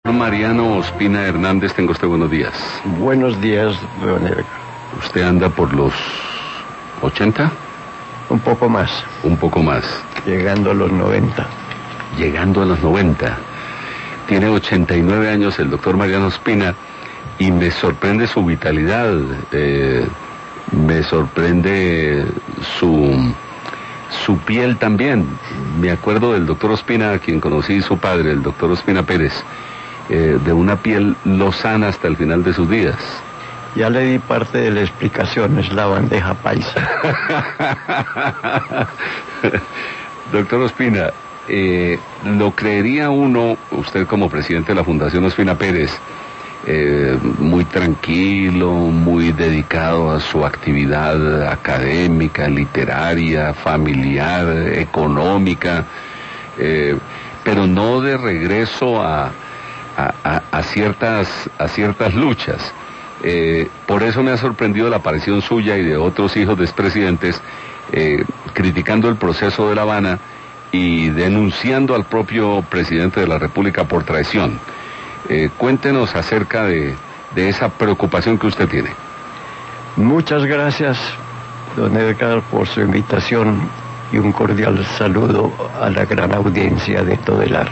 Mariano Ospina Hernández, tengo usted buenos días. Buenos días, don Edgar. ¿Usted anda por los 80? Un poco más. Un poco más. Llegando a los 90. Llegando a los 90. Tiene 89 años el doctor Mariano Ospina y me sorprende su vitalidad, me sorprende su piel también. Me acuerdo del doctor Ospina, a quien conocí, su padre, el doctor Ospina Pérez, de una piel lozana hasta el final de sus días. Ya le di parte de la explicación, es la bandeja paisa. Doctor Ospina, lo creería uno, usted como presidente de la Fundación Ospina Pérez, muy tranquilo, muy dedicado a su actividad académica, literaria, familiar, económica, pero no de regreso a ciertas luchas. Por eso me ha sorprendido la aparición suya y de otros hijos de expresidentes criticando el proceso de La Habana y denunciando al propio presidente de la República por traición. Cuéntenos acerca de esa preocupación que usted tiene. Muchas gracias, don Edgar, por su invitación y un cordial saludo a la gran audiencia de Todelar.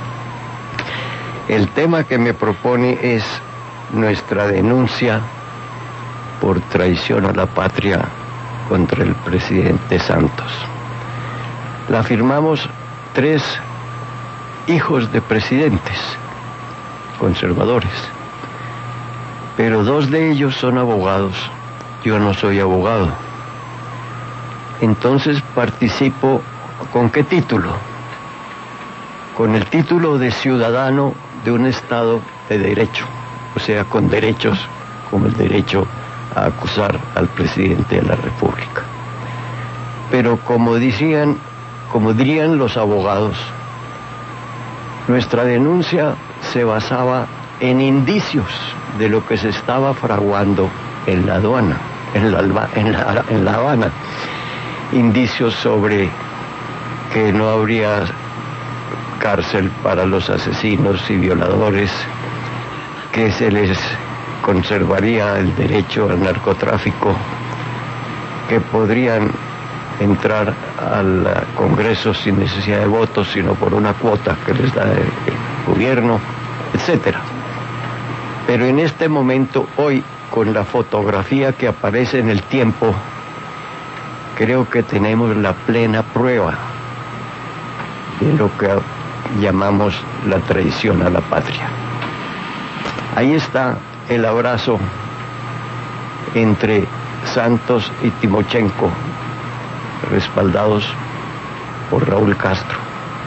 El tema que me propone es nuestra denuncia por traición a la patria contra el presidente Santos. La firmamos 3 hijos de presidentes conservadores, pero 2 de ellos son abogados. Yo no soy abogado. Entonces participo, ¿con qué título? Con el título de ciudadano de un Estado de derecho, o sea, con derechos como el derecho a acusar al presidente de la República. Pero como dirían los abogados, nuestra denuncia se basaba en indicios de lo que se estaba fraguando en la aduana, en La Habana. Indicios sobre que no habría cárcel para los asesinos y violadores, que se les conservaría el derecho al narcotráfico, que podrían entrar al Congreso sin necesidad de votos, sino por una cuota que les da el gobierno, etcétera. Pero en este momento, hoy, con la fotografía que aparece en El Tiempo, creo que tenemos la plena prueba de lo que llamamos la traición a la patria. Ahí está el abrazo entre Santos y Timochenko, respaldados por Raúl Castro.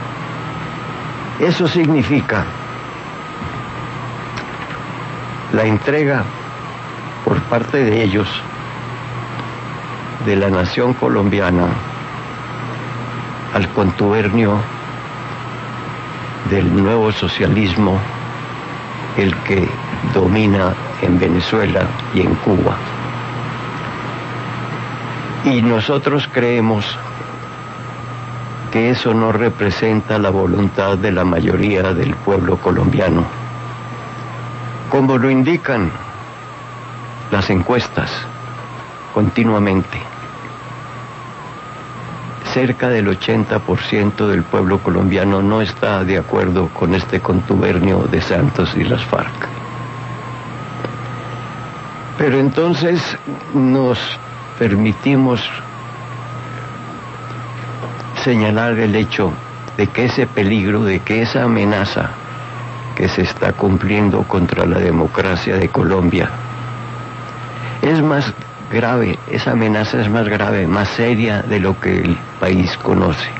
Eso significa la entrega por parte de ellos de la nación colombiana al contubernio del nuevo socialismo, el que domina en Venezuela y en Cuba. Y nosotros creemos que eso no representa la voluntad de la mayoría del pueblo colombiano, como lo indican las encuestas continuamente. Cerca del 80% del pueblo colombiano no está de acuerdo con este contubernio de Santos y las FARC. Pero entonces nos permitimos señalar el hecho de que ese peligro, de que esa amenaza que se está cumpliendo contra la democracia de Colombia es más grave, esa amenaza es más grave, más seria de lo que el país conoce.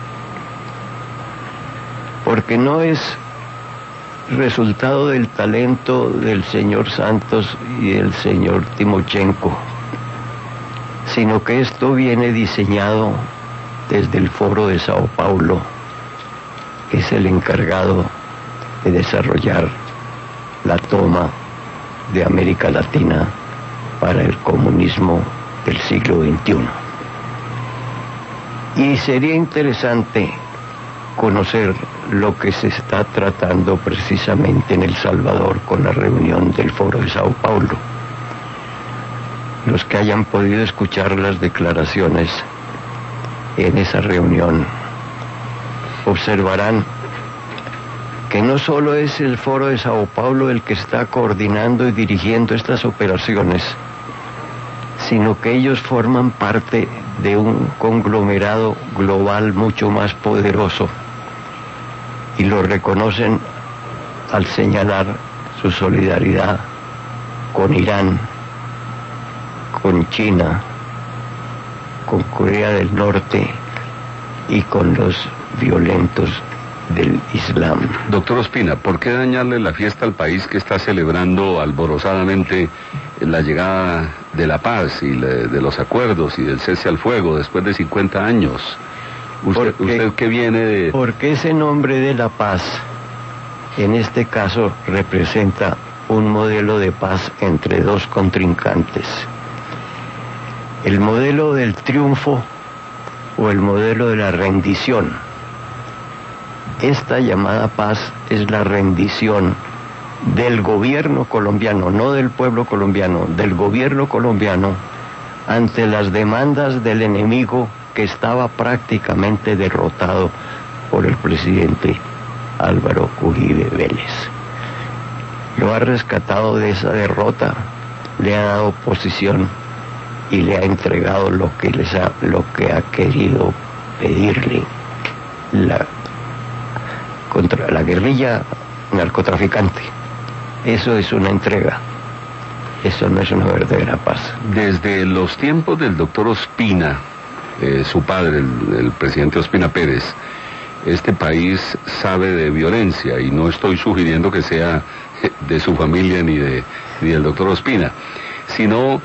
Porque no es resultado del talento del señor Santos y del señor Timochenko, sino que esto viene diseñado desde el Foro de Sao Paulo, que es el encargado de desarrollar la toma de América Latina para el comunismo del siglo XXI. Y sería interesante conocer lo que se está tratando precisamente en El Salvador con la reunión del Foro de Sao Paulo. Los que hayan podido escuchar las declaraciones en esa reunión observarán que no solo es el Foro de Sao Paulo el que está coordinando y dirigiendo estas operaciones, sino que ellos forman parte de un conglomerado global mucho más poderoso, y lo reconocen al señalar su solidaridad con Irán, con China, con Corea del Norte y con los violentos del Islam. Doctor Ospina, ¿por qué dañarle la fiesta al país que está celebrando alborozadamente la llegada de la paz y de los acuerdos y del cese al fuego después de 50 años? Usted que viene de... Porque ese nombre de la paz, en este caso, representa un modelo de paz entre dos contrincantes. El modelo del triunfo o el modelo de la rendición. Esta llamada paz es la rendición del gobierno colombiano, no del pueblo colombiano, del gobierno colombiano ante las demandas del enemigo que estaba prácticamente derrotado por el presidente Álvaro Uribe Vélez. Lo ha rescatado de esa derrota, le ha dado posición y le ha entregado lo que ha querido pedirle contra la guerrilla narcotraficante. Eso es una entrega, eso no es una verdadera paz. Desde los tiempos del doctor Ospina, su padre, el presidente Ospina Pérez, este país sabe de violencia, y no estoy sugiriendo que sea de su familia ni del doctor Ospina, sino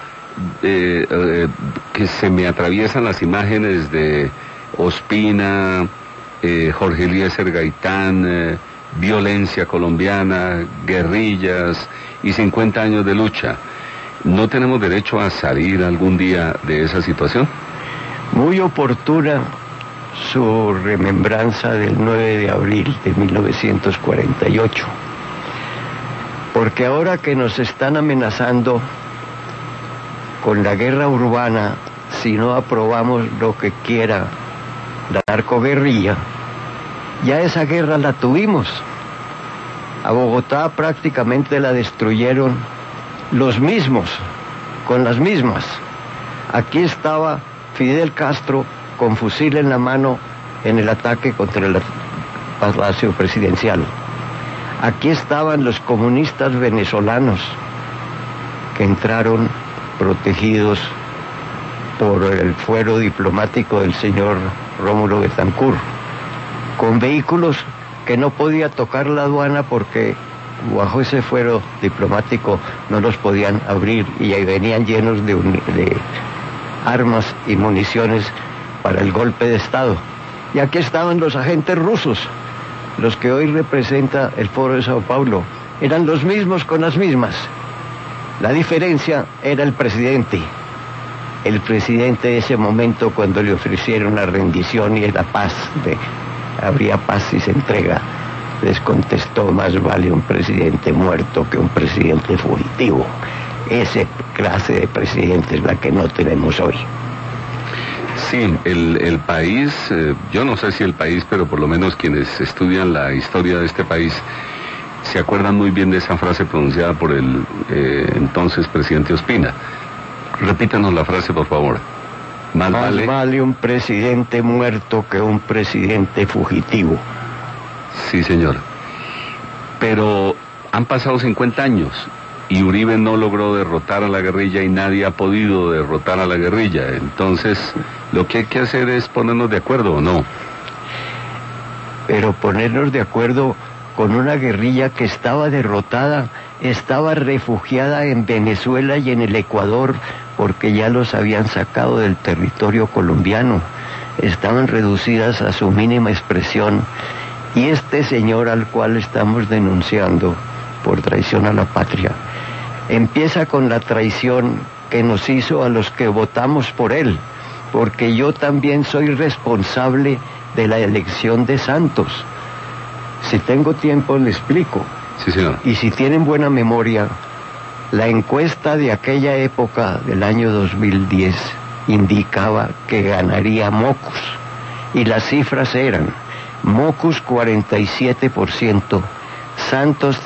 que se me atraviesan las imágenes de Ospina, Jorge Eliezer Gaitán, violencia colombiana, guerrillas y 50 años de lucha. ¿No tenemos derecho a salir algún día de esa situación? Muy oportuna su remembranza del 9 de abril de 1948, porque ahora que nos están amenazando con la guerra urbana si no aprobamos lo que quiera la narcoguerrilla, ya esa guerra la tuvimos. A Bogotá prácticamente la destruyeron los mismos, con las mismas. Aquí estaba Fidel Castro con fusil en la mano en el ataque contra el Palacio Presidencial. Aquí estaban los comunistas venezolanos que entraron protegidos por el fuero diplomático del señor Rómulo Betancourt, con vehículos que no podía tocar la aduana porque bajo ese fuero diplomático no los podían abrir, y ahí venían llenos de armas y municiones para el golpe de Estado. Y aquí estaban los agentes rusos, los que hoy representa el Foro de Sao Paulo, eran los mismos con las mismas. La diferencia era el presidente. El presidente de ese momento, cuando le ofrecieron la rendición y la paz, habría paz si se entrega, les contestó: más vale un presidente muerto que un presidente fugitivo. Esa clase de presidente es la que no tenemos hoy. Sí, el país, yo no sé si el país, pero por lo menos quienes estudian la historia de este país se acuerdan muy bien de esa frase pronunciada por el entonces presidente Ospina. Repítanos la frase, por favor. Más vale un presidente muerto que un presidente fugitivo. Sí, señor. Pero han pasado 50 años y Uribe no logró derrotar a la guerrilla y nadie ha podido derrotar a la guerrilla. Entonces, lo que hay que hacer es ponernos de acuerdo, ¿o no? Pero ponernos de acuerdo con una guerrilla que estaba derrotada, estaba refugiada en Venezuela y en el Ecuador, porque ya los habían sacado del territorio colombiano, estaban reducidas a su mínima expresión, y este señor al cual estamos denunciando por traición a la patria, empieza con la traición que nos hizo a los que votamos por él, porque yo también soy responsable de la elección de Santos. Si tengo tiempo le explico. Sí, señor. Y si tienen buena memoria, la encuesta de aquella época del año 2010 indicaba que ganaría Mockus. Y las cifras eran Mockus 47%, Santos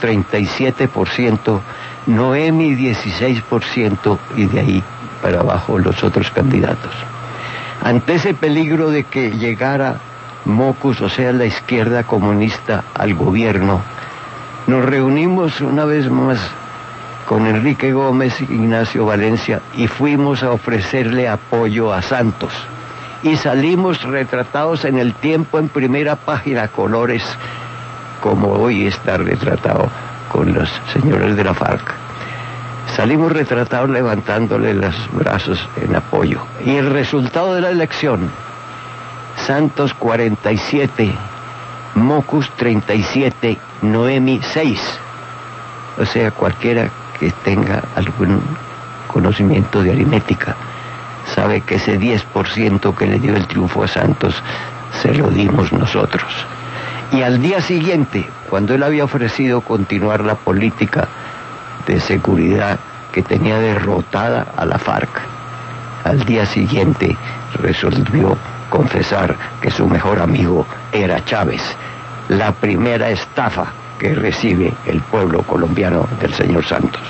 37%, Noemi 16% y de ahí para abajo los otros candidatos. Ante ese peligro de que llegara Mockus, o sea, la izquierda comunista, al gobierno, nos reunimos una vez más con Enrique Gómez, Ignacio Valencia, y fuimos a ofrecerle apoyo a Santos. Y salimos retratados en El Tiempo en primera página, colores, como hoy está retratado con los señores de la FARC. Salimos retratados levantándole los brazos en apoyo. Y el resultado de la elección: Santos 47, Mockus 37, Noemi 6. O sea, cualquiera que tenga algún conocimiento de aritmética sabe que ese 10% que le dio el triunfo a Santos se lo dimos nosotros. Y al día siguiente, cuando él había ofrecido continuar la política de seguridad que tenía derrotada a la FARC, al día siguiente resolvió confesar que su mejor amigo era Chávez, la primera estafa que recibe el pueblo colombiano del señor Santos.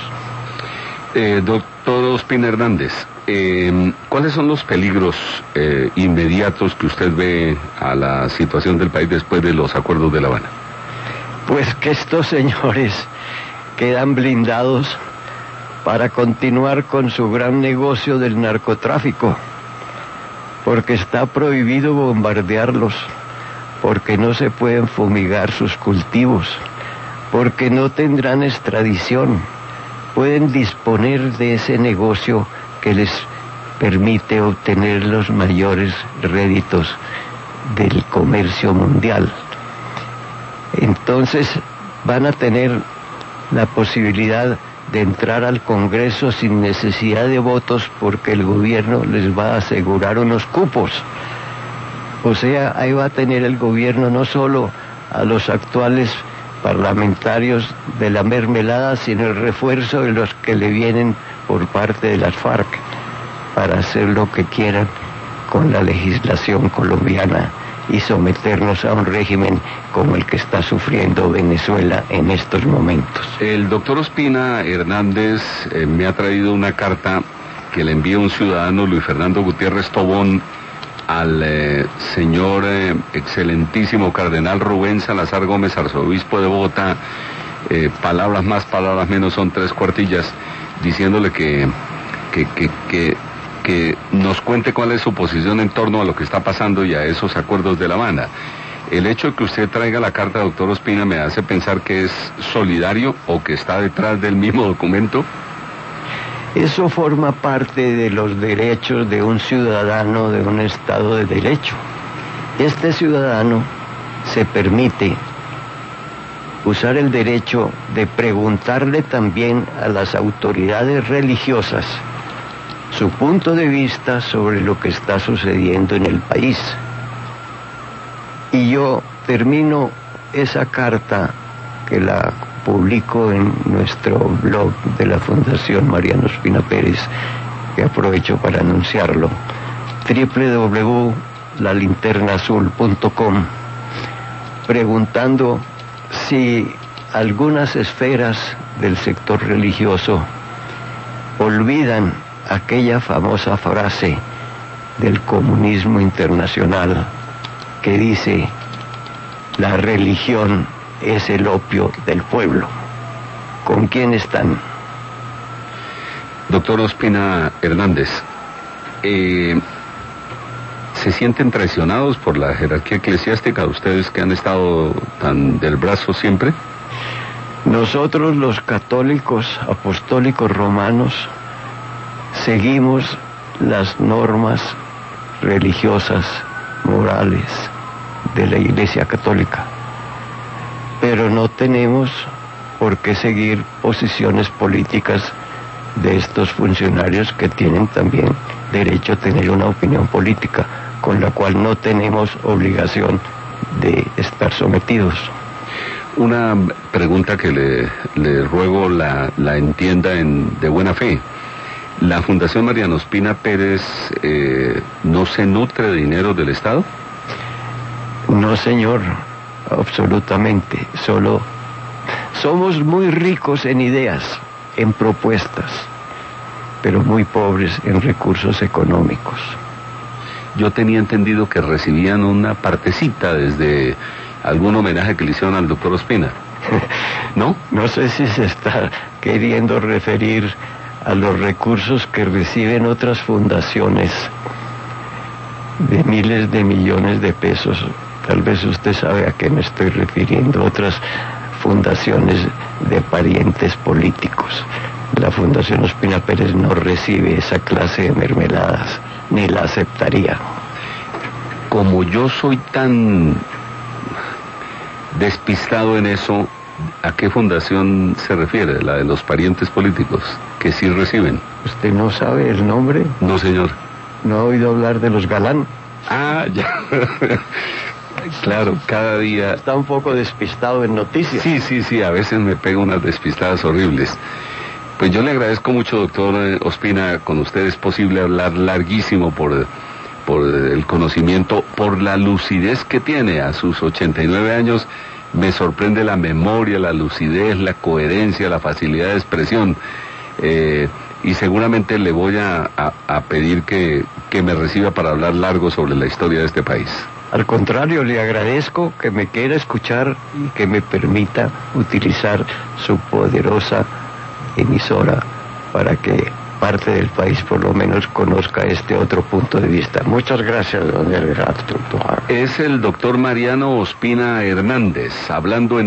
Doctor Ospina Hernández, ¿cuáles son los peligros inmediatos que usted ve a la situación del país después de los acuerdos de La Habana? Pues que estos señores quedan blindados para continuar con su gran negocio del narcotráfico, porque está prohibido bombardearlos, porque no se pueden fumigar sus cultivos, porque no tendrán extradición. Pueden disponer de ese negocio que les permite obtener los mayores réditos del comercio mundial. Entonces van a tener la posibilidad de entrar al Congreso sin necesidad de votos, porque el gobierno les va a asegurar unos cupos. O sea, ahí va a tener el gobierno no solo a los actuales parlamentarios de la mermelada, sino el refuerzo de los que le vienen por parte de las FARC para hacer lo que quieran con la legislación colombiana y someternos a un régimen como el que está sufriendo Venezuela en estos momentos. El doctor Ospina Hernández me ha traído una carta que le envía un ciudadano, Luis Fernando Gutiérrez Tobón, al señor excelentísimo cardenal Rubén Salazar Gómez, arzobispo de Bogotá. Palabras más, palabras menos, son 3 cuartillas, diciéndole que nos cuente cuál es su posición en torno a lo que está pasando y a esos acuerdos de La Habana. El hecho de que usted traiga la carta, doctor Ospina, me hace pensar que es solidario o que está detrás del mismo documento. Eso forma parte de los derechos de un ciudadano de un Estado de Derecho. Este ciudadano se permite usar el derecho de preguntarle también a las autoridades religiosas su punto de vista sobre lo que está sucediendo en el país. Y yo termino esa carta, que la publico en nuestro blog de la Fundación Mariano Ospina Pérez, que aprovecho para anunciarlo, www.lalinternazul.com, preguntando si algunas esferas del sector religioso olvidan aquella famosa frase del comunismo internacional que dice: la religión es el opio del pueblo. ¿Con quién están? Doctor Ospina Hernández, ¿se sienten traicionados por la jerarquía eclesiástica, ustedes que han estado tan del brazo siempre? Nosotros, los católicos apostólicos romanos, seguimos las normas religiosas, morales de la Iglesia Católica, pero no tenemos por qué seguir posiciones políticas de estos funcionarios que tienen también derecho a tener una opinión política, con la cual no tenemos obligación de estar sometidos. Una pregunta que le ruego la entienda de buena fe. ¿La Fundación Mariano Ospina Pérez no se nutre de dinero del Estado? No, señor, absolutamente. Solo somos muy ricos en ideas, en propuestas, pero muy pobres en recursos económicos. Yo tenía entendido que recibían una partecita desde algún homenaje que le hicieron al doctor Ospina, ¿no? No sé si se está queriendo referir a los recursos que reciben otras fundaciones de miles de millones de pesos. Tal vez usted sabe a qué me estoy refiriendo. Otras fundaciones de parientes políticos. La Fundación Ospina Pérez no recibe esa clase de mermeladas, ni la aceptaría. Como yo soy tan despistado en eso, ¿a qué fundación se refiere? ¿La de los parientes políticos que sí reciben? ¿Usted no sabe el nombre? No, señor. ¿No ha oído hablar de los Galán? Ah, ya. Claro, cada día... Está un poco despistado en noticias. Sí, a veces me pego unas despistadas horribles. Pues yo le agradezco mucho, doctor Ospina. Con usted es posible hablar larguísimo por el conocimiento, por la lucidez que tiene a sus 89 años. Me sorprende la memoria, la lucidez, la coherencia, la facilidad de expresión. Y seguramente le voy a pedir que me reciba para hablar largo sobre la historia de este país. Al contrario, le agradezco que me quiera escuchar y que me permita utilizar su poderosa emisora para que parte del país por lo menos conozca este otro punto de vista. Muchas gracias, don Edgar. Es el doctor Mariano Ospina Hernández, hablando en